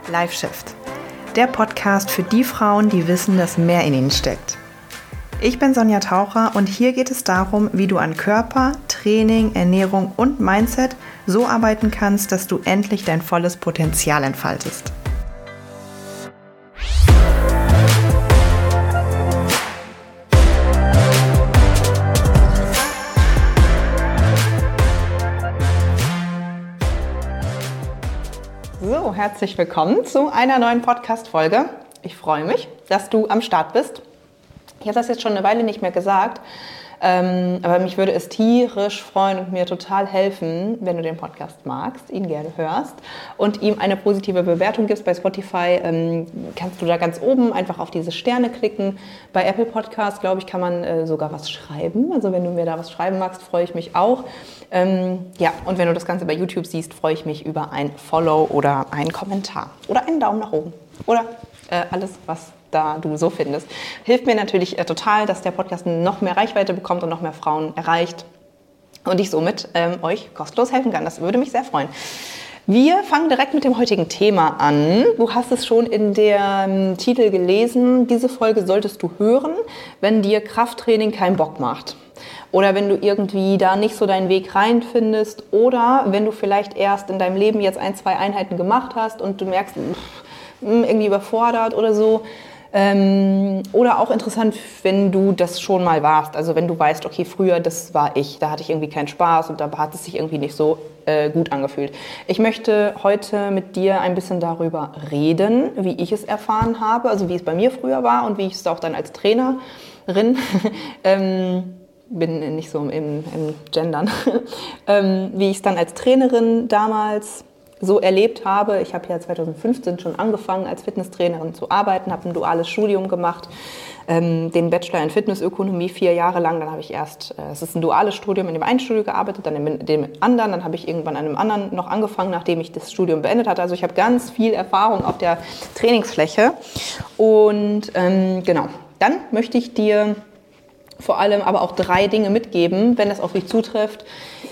LifeShift, der Podcast für die Frauen, die wissen, dass mehr in ihnen steckt. Ich bin Sonja Taucher und hier geht es darum, wie du an Körper, Training, Ernährung und Mindset so arbeiten kannst, dass du endlich dein volles Potenzial entfaltest. So, herzlich willkommen zu einer neuen Podcast-Folge. Ich freue mich, dass du am Start bist. Ich habe das jetzt schon eine Weile nicht mehr gesagt, aber mich würde es tierisch freuen und mir total helfen, wenn du den Podcast magst, ihn gerne hörst und ihm eine positive Bewertung gibst. Bei Spotify kannst du da ganz oben einfach auf diese Sterne klicken. Bei Apple Podcast, glaube ich, kann man sogar was schreiben. Also wenn du mir da was schreiben magst, freue ich mich auch. Und wenn du das Ganze bei YouTube siehst, freue ich mich über ein Follow oder einen Kommentar oder einen Daumen nach oben oder alles, was da du so findest. Hilft mir natürlich total, dass der Podcast noch mehr Reichweite bekommt und noch mehr Frauen erreicht und ich somit euch kostenlos helfen kann. Das würde mich sehr freuen. Wir fangen direkt mit dem heutigen Thema an. Du hast es schon in dem Titel gelesen. Diese Folge solltest du hören, wenn dir Krafttraining keinen Bock macht. Oder wenn du irgendwie da nicht so deinen Weg reinfindest. Oder wenn du vielleicht erst in deinem Leben jetzt 1, 2 Einheiten gemacht hast und du merkst, irgendwie überfordert oder so. Oder auch interessant, wenn du das schon mal warst. Also wenn du weißt, okay, früher, das war ich. Da hatte ich irgendwie keinen Spaß und da hat es sich irgendwie nicht so gut angefühlt. Ich möchte heute mit dir ein bisschen darüber reden, wie ich es erfahren habe. Also wie es bei mir früher war und wie ich es auch dann als Trainerin bin nicht so im Gendern, wie ich es dann als Trainerin damals so erlebt habe. Ich habe ja 2015 schon angefangen, als Fitnesstrainerin zu arbeiten, habe ein duales Studium gemacht, den Bachelor in Fitnessökonomie 4 Jahre lang. Dann habe ich erst, es ist ein duales Studium, in dem einen Studio gearbeitet, dann in dem anderen. Dann habe ich irgendwann an einem anderen noch angefangen, nachdem ich das Studium beendet hatte. Also ich habe ganz viel Erfahrung auf der Trainingsfläche. Und genau, dann möchte ich dir vor allem aber auch 3 Dinge mitgeben, wenn das auf dich zutrifft.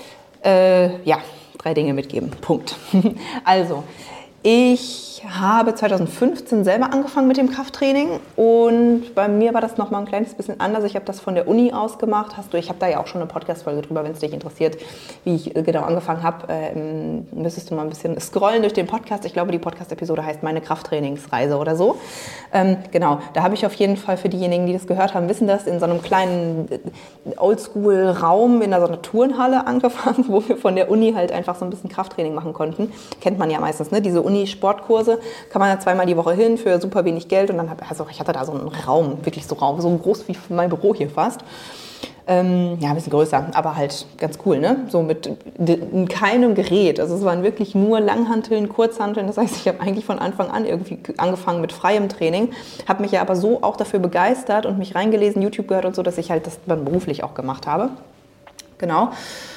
3 Dinge mitgeben. Punkt. Also, ich habe 2015 selber angefangen mit dem Krafttraining und bei mir war das nochmal ein kleines bisschen anders. Ich habe das von der Uni aus gemacht. Ich habe da ja auch schon eine Podcast-Folge drüber, wenn es dich interessiert, wie ich genau angefangen habe. Müsstest du mal ein bisschen scrollen durch den Podcast. Ich glaube, die Podcast-Episode heißt Meine Krafttrainingsreise oder so. Genau, da habe ich auf jeden Fall, für diejenigen, die das gehört haben, wissen das, in so einem kleinen Oldschool-Raum in so einer Turnhalle angefangen, wo wir von der Uni halt einfach so ein bisschen Krafttraining machen konnten. Kennt man ja meistens, ne? Diese Uni-Sportkurse kann man ja 2-mal die Woche hin für super wenig Geld und dann ich hatte da so einen Raum, wirklich so groß wie mein Büro hier fast. Ein bisschen größer, aber halt ganz cool, ne? So mit keinem Gerät. Also es waren wirklich nur Langhanteln, Kurzhanteln. Das heißt, ich habe eigentlich von Anfang an irgendwie angefangen mit freiem Training, habe mich ja aber so auch dafür begeistert und mich reingelesen, YouTube gehört und so, dass ich halt das dann beruflich auch gemacht habe. Genau.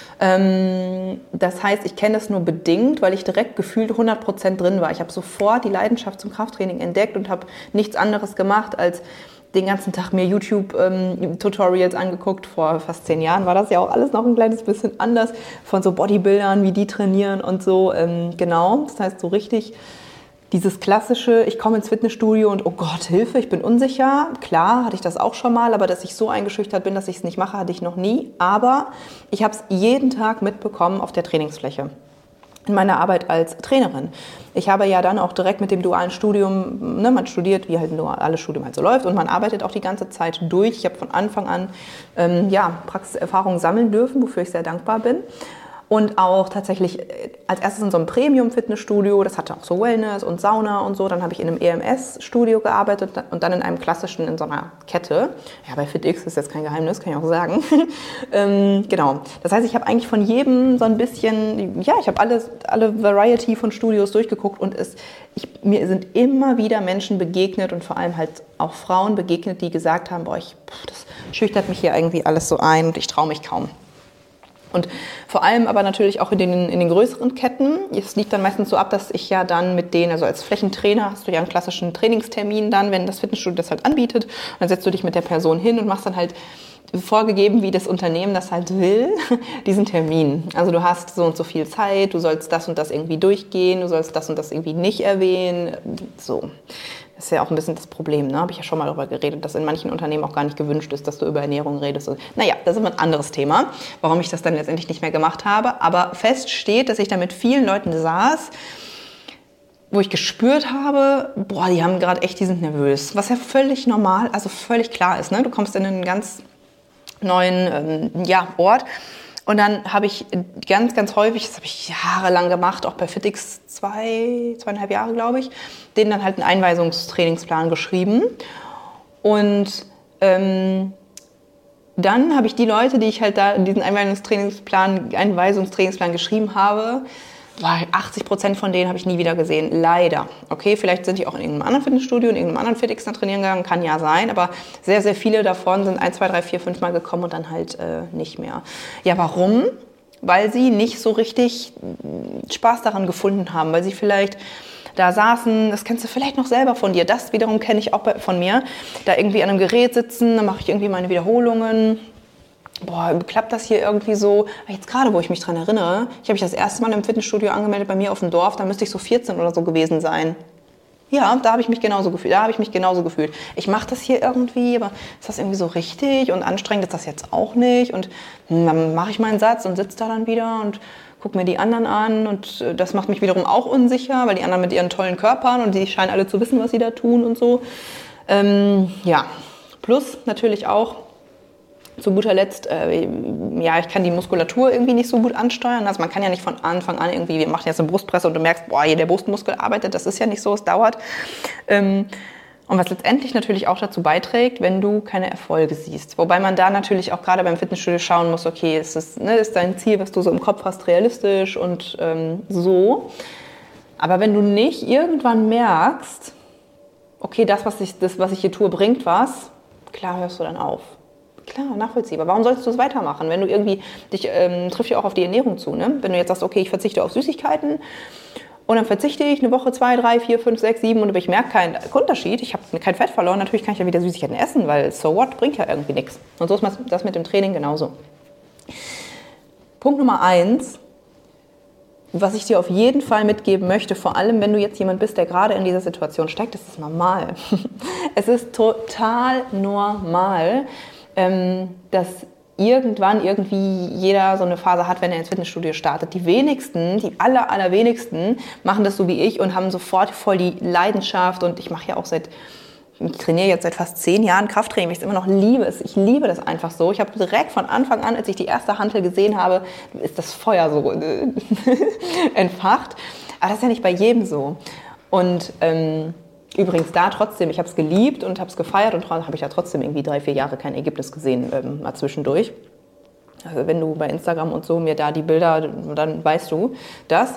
Das heißt, ich kenne das nur bedingt, weil ich direkt gefühlt 100% drin war. Ich habe sofort die Leidenschaft zum Krafttraining entdeckt und habe nichts anderes gemacht, als den ganzen Tag mir YouTube-Tutorials angeguckt. Vor fast 10 Jahren war das ja auch alles noch ein kleines bisschen anders, von so Bodybuildern, wie die trainieren und so. Genau, das heißt so richtig dieses klassische, ich komme ins Fitnessstudio und oh Gott, Hilfe, ich bin unsicher. Klar, hatte ich das auch schon mal, aber dass ich so eingeschüchtert bin, dass ich es nicht mache, hatte ich noch nie. Aber ich habe es jeden Tag mitbekommen auf der Trainingsfläche. In meiner Arbeit als Trainerin. Ich habe ja dann auch direkt mit dem dualen Studium, ne, man studiert, wie halt ein duales Studium halt so läuft und man arbeitet auch die ganze Zeit durch. Ich habe von Anfang an Praxiserfahrung sammeln dürfen, wofür ich sehr dankbar bin. Und auch tatsächlich als erstes in so einem Premium-Fitnessstudio, das hatte auch so Wellness und Sauna und so. Dann habe ich in einem EMS-Studio gearbeitet und dann in einem klassischen, in so einer Kette. Ja, bei FitX ist jetzt kein Geheimnis, kann ich auch sagen. Genau. Das heißt, ich habe eigentlich von jedem so ein bisschen, ich habe alle Variety von Studios durchgeguckt und mir sind immer wieder Menschen begegnet und vor allem halt auch Frauen begegnet, die gesagt haben, das schüchtert mich hier irgendwie alles so ein und ich traue mich kaum. Und vor allem aber natürlich auch in den größeren Ketten. Es liegt dann meistens so ab, dass ich ja dann mit denen, also als Flächentrainer hast du ja einen klassischen Trainingstermin dann, wenn das Fitnessstudio das halt anbietet. Und dann setzt du dich mit der Person hin und machst dann halt vorgegeben, wie das Unternehmen das halt will, diesen Termin. Also du hast so und so viel Zeit, du sollst das und das irgendwie durchgehen, du sollst das und das irgendwie nicht erwähnen. So. Das ist ja auch ein bisschen das Problem, ne? Habe ich ja schon mal darüber geredet, dass in manchen Unternehmen auch gar nicht gewünscht ist, dass du über Ernährung redest. Und, naja, das ist ein anderes Thema, warum ich das dann letztendlich nicht mehr gemacht habe. Aber fest steht, dass ich da mit vielen Leuten saß, wo ich gespürt habe, boah, die haben gerade echt, die sind nervös. Was ja völlig normal, also völlig klar ist, ne? Du kommst in einen ganz neuen Ort. Und dann habe ich ganz, ganz häufig, das habe ich jahrelang gemacht, auch bei FitX 2,5 Jahre, glaube ich, denen dann halt einen Einweisungstrainingsplan geschrieben. Und dann habe ich die Leute, die ich halt da in diesen Einweisungstrainingsplan geschrieben habe, 80% von denen habe ich nie wieder gesehen, leider. Okay, vielleicht sind die auch in irgendeinem anderen Fitnessstudio, in irgendeinem anderen FitX dann trainieren gegangen, kann ja sein, aber sehr, sehr viele davon sind 1, 2, 3, 4, 5 Mal gekommen und dann halt nicht mehr. Ja, warum? Weil sie nicht so richtig Spaß daran gefunden haben, weil sie vielleicht da saßen, das kennst du vielleicht noch selber von dir, das wiederum kenne ich auch von mir, da irgendwie an einem Gerät sitzen, dann mache ich irgendwie meine Wiederholungen. Boah, klappt das hier irgendwie so? Jetzt gerade, wo ich mich dran erinnere, ich habe mich das erste Mal im Fitnessstudio angemeldet bei mir auf dem Dorf, da müsste ich so 14 oder so gewesen sein. Ja, da habe ich mich genauso gefühlt. Ich mache das hier irgendwie, aber ist das irgendwie so richtig und anstrengend ist das jetzt auch nicht? Und dann mache ich meinen Satz und sitze da dann wieder und gucke mir die anderen an und das macht mich wiederum auch unsicher, weil die anderen mit ihren tollen Körpern und die scheinen alle zu wissen, was sie da tun und so. Ja, plus natürlich auch, zu guter Letzt, ich kann die Muskulatur irgendwie nicht so gut ansteuern. Also man kann ja nicht von Anfang an irgendwie, wir machen jetzt eine Brustpresse und du merkst, boah, hier der Brustmuskel arbeitet, das ist ja nicht so, es dauert. Und was letztendlich natürlich auch dazu beiträgt, wenn du keine Erfolge siehst. Wobei man da natürlich auch gerade beim Fitnessstudio schauen muss, okay, ist dein Ziel, was du so im Kopf hast, realistisch und so. Aber wenn du nicht irgendwann merkst, okay, das, was ich hier tue, bringt was, klar hörst du dann auf. Klar, nachvollziehbar. Warum solltest du es weitermachen? Wenn du irgendwie, trifft ja auch auf die Ernährung zu, ne? Wenn du jetzt sagst, okay, ich verzichte auf Süßigkeiten und dann verzichte ich eine Woche, 2, 3, 4, 5, 6, 7 und ich merke keinen Unterschied, ich habe kein Fett verloren, natürlich kann ich ja wieder Süßigkeiten essen, weil so what, bringt ja irgendwie nichts. Und so ist das mit dem Training genauso. Punkt Nummer 1, was ich dir auf jeden Fall mitgeben möchte, vor allem wenn du jetzt jemand bist, der gerade in dieser Situation steckt, das ist normal. Es ist total normal, dass irgendwann irgendwie jeder so eine Phase hat, wenn er ins Fitnessstudio startet. Die wenigsten, die allerwenigsten machen das so wie ich und haben sofort voll die Leidenschaft und ich trainiere jetzt seit fast 10 Jahren Krafttraining, weil ich es immer noch liebe. Ich liebe das einfach so. Ich habe direkt von Anfang an, als ich die erste Hantel gesehen habe, ist das Feuer so entfacht. Aber das ist ja nicht bei jedem so. Und übrigens da trotzdem, ich habe es geliebt und habe es gefeiert und habe ich ja trotzdem irgendwie 3, 4 Jahre kein Ergebnis gesehen, mal zwischendurch. Also wenn du bei Instagram und so mir da die Bilder, dann weißt du das.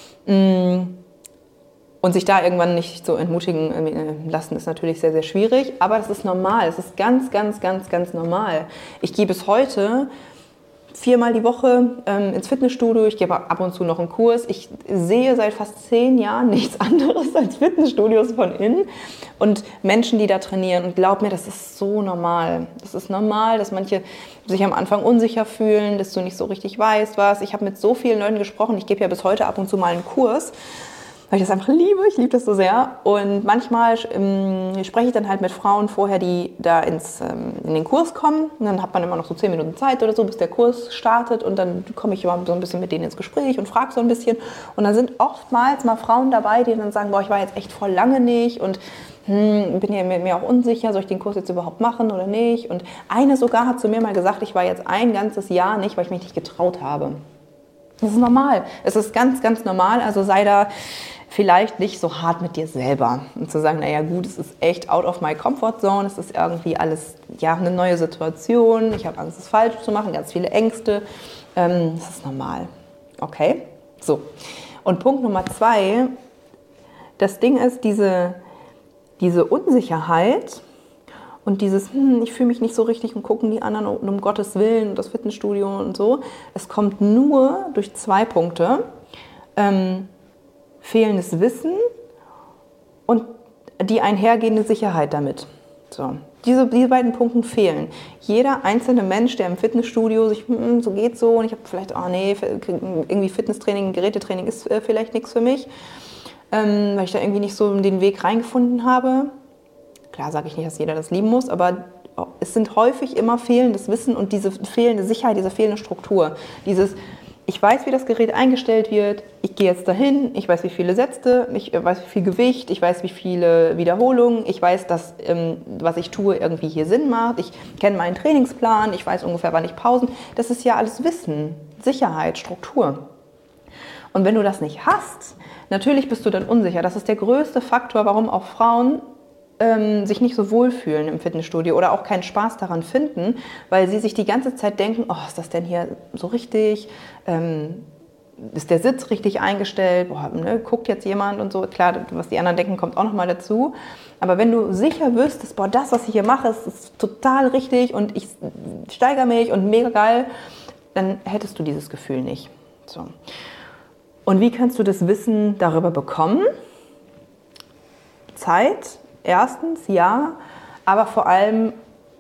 Und sich da irgendwann nicht so entmutigen lassen, ist natürlich sehr, sehr schwierig. Aber das ist normal, es ist ganz, ganz, ganz, ganz normal. Ich gehe bis heute 4-mal die Woche ins Fitnessstudio, ich gebe ab und zu noch einen Kurs. Ich sehe seit fast 10 Jahren nichts anderes als Fitnessstudios von innen und Menschen, die da trainieren. Und glaub mir, das ist so normal. Das ist normal, dass manche sich am Anfang unsicher fühlen, dass du nicht so richtig weißt, was. Ich habe mit so vielen Leuten gesprochen, ich gebe ja bis heute ab und zu mal einen Kurs, weil ich das einfach liebe, ich liebe das so sehr. Und manchmal spreche ich dann halt mit Frauen vorher, die da in den Kurs kommen. Und dann hat man immer noch so 10 Minuten Zeit oder so, bis der Kurs startet. Und dann komme ich immer so ein bisschen mit denen ins Gespräch und frage so ein bisschen. Und dann sind oftmals mal Frauen dabei, die dann sagen, boah, ich war jetzt echt voll lange nicht und bin ja mir auch unsicher, soll ich den Kurs jetzt überhaupt machen oder nicht. Und eine sogar hat zu mir mal gesagt, ich war jetzt ein ganzes Jahr nicht, weil ich mich nicht getraut habe. Das ist normal. Es ist ganz, ganz normal. Also sei da vielleicht nicht so hart mit dir selber. Und zu sagen, naja gut, es ist echt out of my comfort zone, es ist irgendwie alles, ja, eine neue Situation, ich habe Angst, es falsch zu machen, ganz viele Ängste. Das ist normal. Okay? So. Und Punkt Nummer 2, das Ding ist, diese Unsicherheit und dieses, ich fühle mich nicht so richtig und gucken die anderen um Gottes Willen und das Fitnessstudio und so, es kommt nur durch 2 Punkte. Fehlendes Wissen und die einhergehende Sicherheit damit. So. Diese beiden Punkte fehlen. Jeder einzelne Mensch, der im Fitnessstudio sich, so geht so, und ich habe vielleicht, irgendwie Fitnesstraining, Gerätetraining ist vielleicht nichts für mich, weil ich da irgendwie nicht so den Weg reingefunden habe. Klar sage ich nicht, dass jeder das lieben muss, aber es sind häufig immer fehlendes Wissen und diese fehlende Sicherheit, diese fehlende Struktur. Ich weiß, wie das Gerät eingestellt wird, ich gehe jetzt dahin, ich weiß, wie viele Sätze, ich weiß, wie viel Gewicht, ich weiß, wie viele Wiederholungen, ich weiß, dass was ich tue irgendwie hier Sinn macht, ich kenne meinen Trainingsplan, ich weiß ungefähr, wann ich Pausen. Das ist ja alles Wissen, Sicherheit, Struktur. Und wenn du das nicht hast, natürlich bist du dann unsicher. Das ist der größte Faktor, warum auch Frauen sich nicht so wohlfühlen im Fitnessstudio oder auch keinen Spaß daran finden, weil sie sich die ganze Zeit denken, oh, ist das denn hier so richtig, ist der Sitz richtig eingestellt, boah, ne, guckt jetzt jemand und so. Klar, was die anderen denken, kommt auch nochmal dazu. Aber wenn du sicher wüsstest, boah, das, was ich hier mache, ist total richtig und ich steigere mich und mega geil, dann hättest du dieses Gefühl nicht. So. Und wie kannst du das Wissen darüber bekommen? Zeit. Erstens, ja, aber vor allem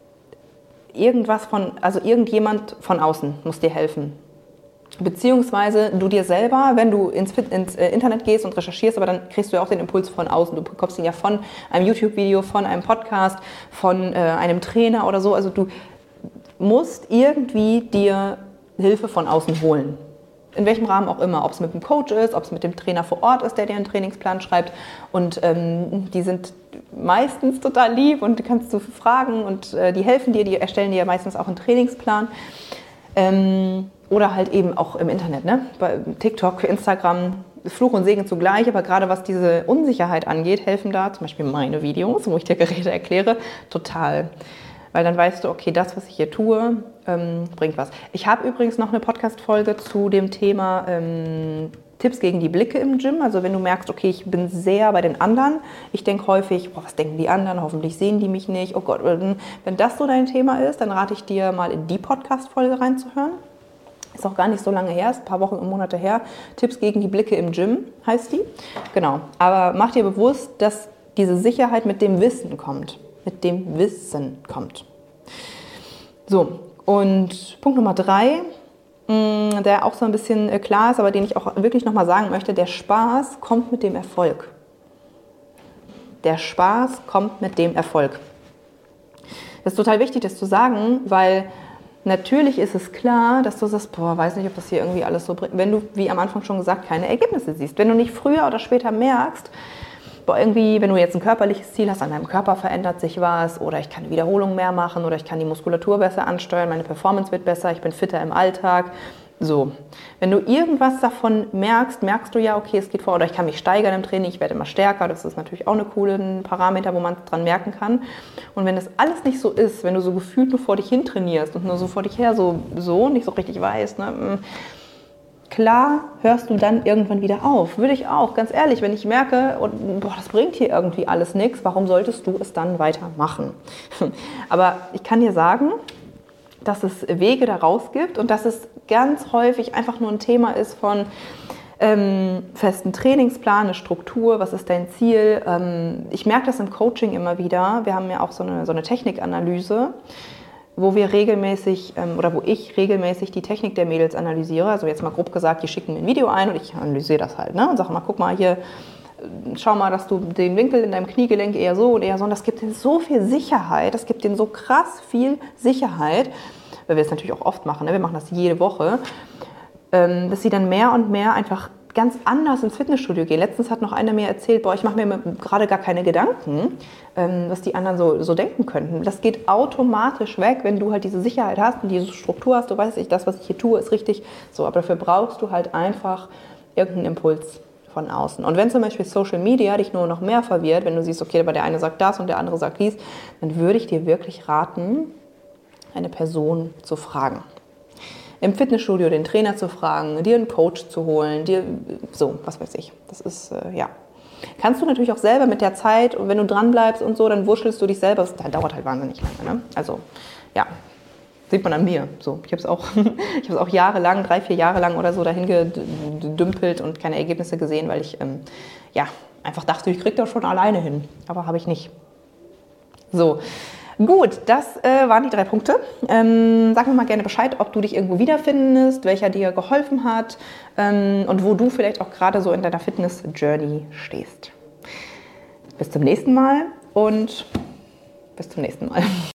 irgendjemand von außen muss dir helfen. Beziehungsweise du dir selber, wenn du ins Internet gehst und recherchierst, aber dann kriegst du ja auch den Impuls von außen. Du bekommst ihn ja von einem YouTube-Video, von einem Podcast, von einem Trainer oder so. Also du musst irgendwie dir Hilfe von außen holen. In welchem Rahmen auch immer, ob es mit dem Coach ist, ob es mit dem Trainer vor Ort ist, der dir einen Trainingsplan schreibt. Und die sind meistens total lieb und kannst du fragen und die helfen dir, die erstellen dir ja meistens auch einen Trainingsplan. Oder halt eben auch im Internet, ne? Bei TikTok, Instagram, Fluch und Segen zugleich, aber gerade was diese Unsicherheit angeht, helfen da zum Beispiel meine Videos, wo ich dir Geräte erkläre, total. Weil dann weißt du, okay, das, was ich hier tue, bringt was. Ich habe übrigens noch eine Podcast-Folge zu dem Thema Tipps gegen die Blicke im Gym. Also wenn du merkst, okay, ich bin sehr bei den anderen. Ich denke häufig, boah, was denken die anderen? Hoffentlich sehen die mich nicht. Oh Gott, wenn das so dein Thema ist, dann rate ich dir mal in die Podcast-Folge reinzuhören. Ist auch gar nicht so lange her, ist ein paar Wochen und Monate her. Tipps gegen die Blicke im Gym heißt die. Genau, aber mach dir bewusst, dass diese Sicherheit mit dem Wissen kommt. Mit dem Wissen kommt. So, und Punkt Nummer 3, der auch so ein bisschen klar ist, aber den ich auch wirklich nochmal sagen möchte, der Spaß kommt mit dem Erfolg. Der Spaß kommt mit dem Erfolg. Das ist total wichtig, das zu sagen, weil natürlich ist es klar, dass du sagst, boah, weiß nicht, ob das hier irgendwie alles so bringt, wenn du, wie am Anfang schon gesagt, keine Ergebnisse siehst. Wenn du nicht früher oder später merkst, boah, irgendwie, wenn du jetzt ein körperliches Ziel hast, an deinem Körper verändert sich was oder ich kann Wiederholungen mehr machen oder ich kann die Muskulatur besser ansteuern, meine Performance wird besser, ich bin fitter im Alltag. So, wenn du irgendwas davon merkst, merkst du ja, okay, es geht vor, oder ich kann mich steigern im Training, ich werde immer stärker, das ist natürlich auch eine coole Parameter, wo man dran merken kann. Und wenn das alles nicht so ist, wenn du so gefühlt nur vor dich hin trainierst und nur so vor dich her so nicht so richtig weißt, ne, klar hörst du dann irgendwann wieder auf. Würde ich auch, ganz ehrlich, wenn ich merke, boah, das bringt hier irgendwie alles nichts, warum solltest du es dann weitermachen? Aber ich kann dir sagen, dass es Wege daraus gibt und dass es ganz häufig einfach nur ein Thema ist von festen Trainingsplan, eine Struktur, was ist dein Ziel? Ich merke das im Coaching immer wieder. Wir haben ja auch so eine Technikanalyse, wo ich regelmäßig die Technik der Mädels analysiere. Also jetzt mal grob gesagt, die schicken mir ein Video ein und ich analysiere das halt, ne? Und sage mal, guck mal hier, schau mal, dass du den Winkel in deinem Kniegelenk eher so und eher so. Und das gibt denen so viel Sicherheit, das gibt denen so krass viel Sicherheit, weil wir es natürlich auch oft machen, ne? Wir machen das jede Woche, dass sie dann mehr und mehr einfach ganz anders ins Fitnessstudio gehen. Letztens hat noch einer mir erzählt, boah, ich mache mir gerade gar keine Gedanken, was die anderen so denken könnten. Das geht automatisch weg, wenn du halt diese Sicherheit hast und diese Struktur hast. Du weißt, das, was ich hier tue, ist richtig. So, aber dafür brauchst du halt einfach irgendeinen Impuls von außen. Und wenn zum Beispiel Social Media dich nur noch mehr verwirrt, wenn du siehst, okay, aber der eine sagt das und der andere sagt dies, dann würde ich dir wirklich raten, eine Person zu fragen. Im Fitnessstudio den Trainer zu fragen, dir einen Coach zu holen, dir so, was weiß ich. Das ist, ja. Kannst du natürlich auch selber mit der Zeit, und wenn du dran bleibst und so, dann wurschtelst du dich selber. Das dauert halt wahnsinnig lange, ne? Also, ja, sieht man an mir. So, ich habe es auch jahrelang, 3-4 Jahre lang oder so dahin gedümpelt und keine Ergebnisse gesehen, weil ich, einfach dachte, ich kriege das schon alleine hin. Aber habe ich nicht. So. Gut, das waren die 3 Punkte. Sag mir mal gerne Bescheid, ob du dich irgendwo wiederfindest, welcher dir geholfen hat und wo du vielleicht auch gerade so in deiner Fitness-Journey stehst. Bis zum nächsten Mal und bis zum nächsten Mal.